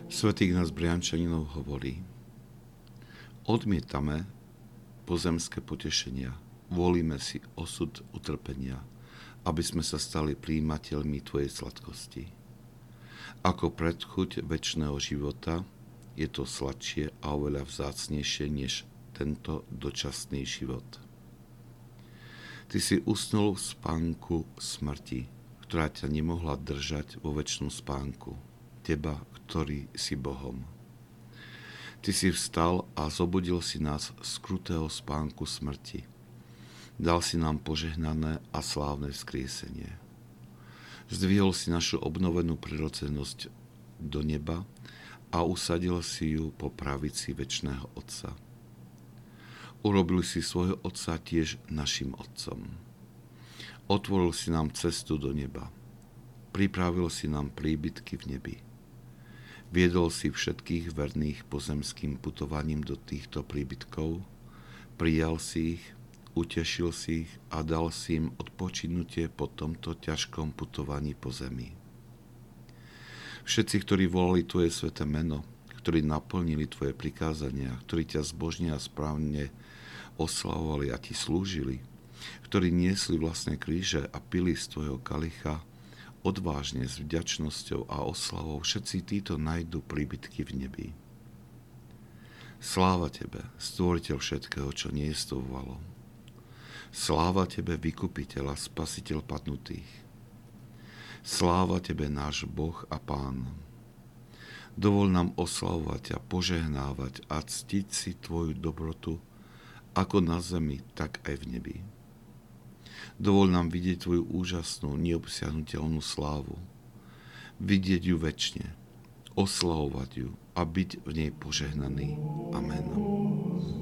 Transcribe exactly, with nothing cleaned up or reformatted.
Svätý Ignác Briančaninov hovorí: odmietame pozemské potešenia, volíme si osud utrpenia, aby sme sa stali prijímateľmi tvojej sladkosti. Ako predchuť večného života je to sladšie a oveľa vzácnejšie než tento dočasný život. Ty si usnul v spánku smrti, ktorá ťa nemohla držať vo večnom spánku, teba, ktorý si Bohom. Ty si vstal a zobudil si nás z krutého spánku smrti. Dal si nám požehnané a slávne vzkriesenie. Zdvihol si našu obnovenú prirodzenosť do neba a usadil si ju po pravici večného Otca. Urobil si svojho Otca tiež našim Otcom. Otvoril si nám cestu do neba. Pripravil si nám príbytky v nebi. Viedol si všetkých verných pozemským putovaním do týchto príbytkov, prijal si ich, utešil si ich a dal si im odpočinutie po tomto ťažkom putovaní po zemi. Všetci, ktorí volali tvoje sväté meno, ktorí naplnili tvoje prikázania, ktorí ťa zbožne a správne oslavovali a ti slúžili, ktorí niesli vlastné kríže a pili z tvojho kalicha, odvážne, s vďačnosťou a oslavou, všetci títo nájdu príbytky v nebi. Sláva tebe, stvoriteľ všetkého, čo nejestvovalo. Sláva tebe, vykupiteľ a spasiteľ padnutých. Sláva tebe, náš Boh a Pán. Dovol nám oslavovať a požehnávať a ctiť si tvoju dobrotu, ako na zemi, tak aj v nebi. Dovol nám vidieť tvoju úžasnú, neobsiahnuteľnú slávu, vidieť ju večne, oslavovať ju a byť v nej požehnaný. Amen.